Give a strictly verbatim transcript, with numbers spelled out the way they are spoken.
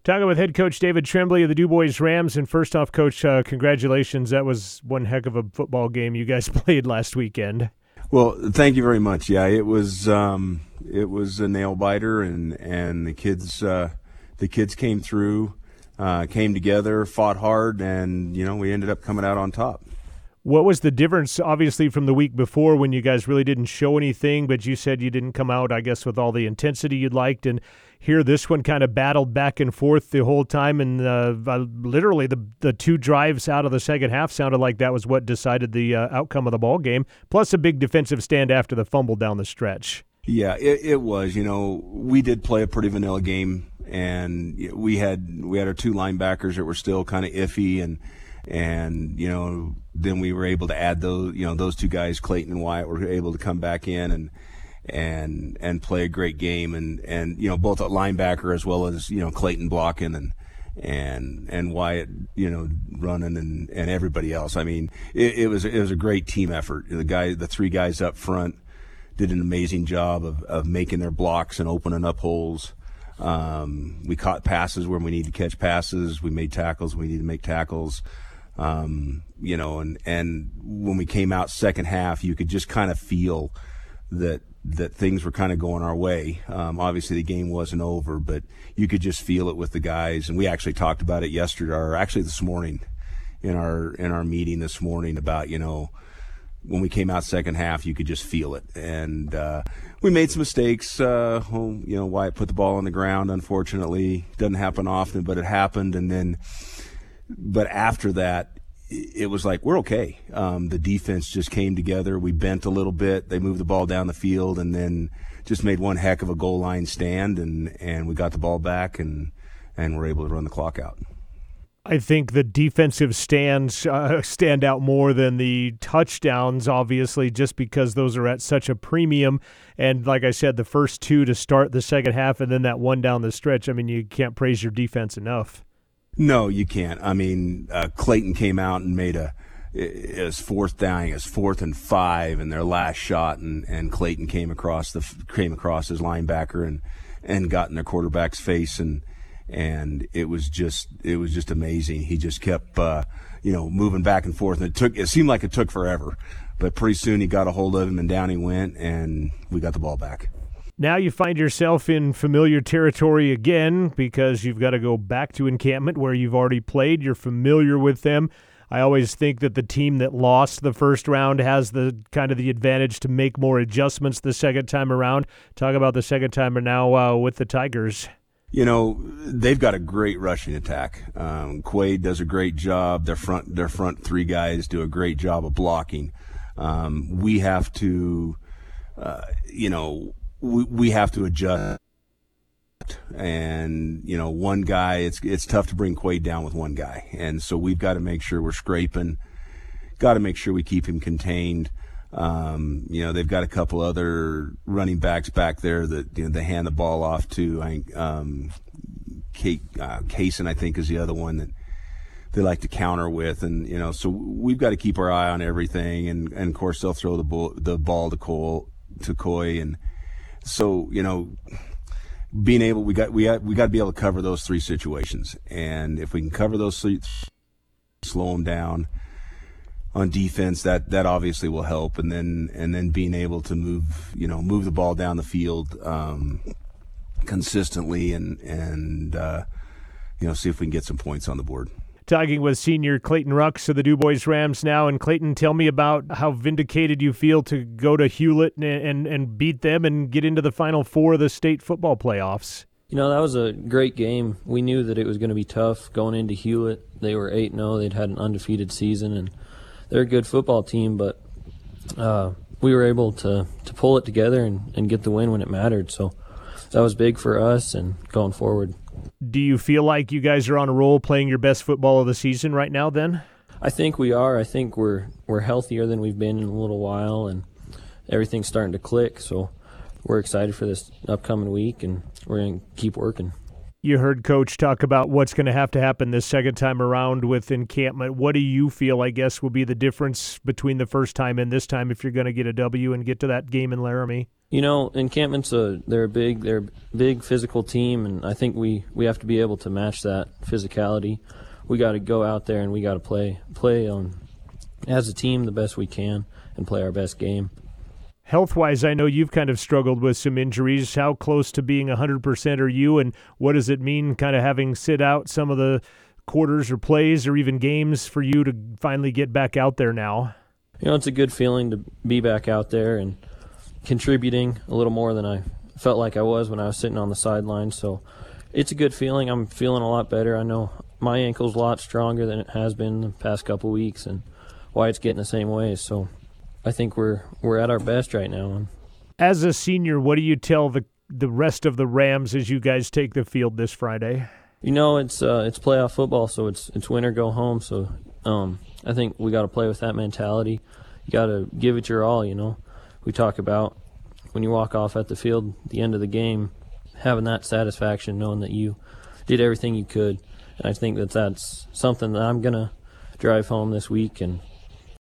Talking with head coach David Tremblay of the DuBois Rams. And first off, Coach, uh, congratulations. That was one heck of a football game you guys played last weekend. Well, thank you very much. Yeah, it was um, it was a nail biter, and and the kids uh, the kids came through, uh, came together, fought hard, and you know we ended up coming out on top. What was the difference, obviously, from the week before when you guys really didn't show anything, but you said you didn't come out, I guess, with all the intensity you'd liked, and here this one kind of battled back and forth the whole time, and uh, literally the the two drives out of the second half sounded like that was what decided the uh, outcome of the ball game, plus a big defensive stand after the fumble down the stretch. Yeah, it, it was. You know, we did play a pretty vanilla game, and we had we had our two linebackers that were still kind of iffy, and and you know then we were able to add those you know those two guys, Clayton and Wyatt, were able to come back in and and and play a great game, and and you know both a linebacker as well as you know Clayton blocking and and and Wyatt you know running and and everybody else. I mean it, it was it was a great team effort. The guy the three guys up front did an amazing job of of making their blocks and opening up holes. Um, we caught passes where we need to catch passes. We made tackles when we need to make tackles. Um, you know, and, and when we came out second half, you could just kind of feel that that things were kind of going our way. Um, obviously, the game wasn't over, but you could just feel it with the guys. And we actually talked about it yesterday, or actually this morning, in our in our meeting this morning about you know when we came out second half, you could just feel it. And uh, we made some mistakes. Uh, you know, Wyatt put the ball on the ground. Unfortunately, doesn't happen often, but it happened. And then. But after that, it was like, we're okay. Um, the defense just came together. We bent a little bit. They moved the ball down the field and then just made one heck of a goal line stand, and, and we got the ball back and, and were able to run the clock out. I think the defensive stands uh, stand out more than the touchdowns, obviously, just because those are at such a premium. And like I said, the first two to start the second half and then that one down the stretch, I mean, you can't praise your defense enough. No, you can't. I mean, uh, Clayton came out and made a it was fourth down, it was fourth and five, and their last shot, and, and Clayton came across the came across his linebacker and, and got in their quarterback's face, and and it was just it was just amazing. He just kept uh, you know moving back and forth, and it took it seemed like it took forever, but pretty soon he got a hold of him, and down he went, and we got the ball back. Now you find yourself in familiar territory again because you've got to go back to encampment where you've already played. You're familiar with them. I always think that the team that lost the first round has the kind of the advantage to make more adjustments the second time around. Talk about the second time now uh, with the Tigers. You know, they've got a great rushing attack. Um, Quaid does a great job. Their front, their front three guys do a great job of blocking. Um, we have to, uh, you know, We, we have to adjust, and you know, one guy. It's it's tough to bring Quaid down with one guy, and so we've got to make sure we're scraping. Got to make sure we keep him contained. Um, you know, they've got a couple other running backs back there that you know, they hand the ball off to. I think um, Kate, uh, Kaysen, I think, is the other one that they like to counter with, and you know, so we've got to keep our eye on everything. And, and of course, they'll throw the ball the ball to Cole to Coy and. So, you know, being able, we got, we got, we got to be able to cover those three situations. And if we can cover those three, slow them down on defense, that, that obviously will help. And then, and then being able to move, you know, move the ball down the field, um, consistently and, and, uh, you know, see if we can get some points on the board. Talking with senior Clayton Rux of the DuBois Rams now. And Clayton, tell me about how vindicated you feel to go to Hewlett and, and, and beat them and get into the Final Four of the state football playoffs. You know, that was a great game. We knew that it was going to be tough going into Hewlett. They were eight and oh. They'd had an undefeated season, and they're a good football team, but uh, we were able to, to pull it together and, and get the win when it mattered. So that was big for us and going forward. Do you feel like you guys are on a roll playing your best football of the season right now then? I think we are. I think we're we're healthier than we've been in a little while, and everything's starting to click. So we're excited for this upcoming week, and we're going to keep working. You heard Coach talk about what's going to have to happen this second time around with encampment. What do you feel, I guess, will be the difference between the first time and this time if you're going to get a W and get to that game in Laramie? You know, encampment's a they're a big they're a big physical team, and I think we, we have to be able to match that physicality. We got to go out there and we got to play play um, as a team the best we can and play our best game. Health-wise, I know you've kind of struggled with some injuries. How close to being one hundred percent are you, and what does it mean kind of having sit out some of the quarters or plays or even games for you to finally get back out there now? You know, it's a good feeling to be back out there and contributing a little more than I felt like I was when I was sitting on the sidelines. So it's a good feeling. I'm feeling a lot better. I know my ankle's a lot stronger than it has been the past couple weeks, and Wyatt's getting the same way. So I think we're we're at our best right now. As a senior, what do you tell the the rest of the Rams as you guys take the field this Friday? You know, it's uh, it's playoff football, so it's it's win or go home. So um, I think we got to play with that mentality. You got to give it your all. You know, we talk about when you walk off at the field, at the end of the game, having that satisfaction, knowing that you did everything you could. And I think that that's something that I'm gonna drive home this week and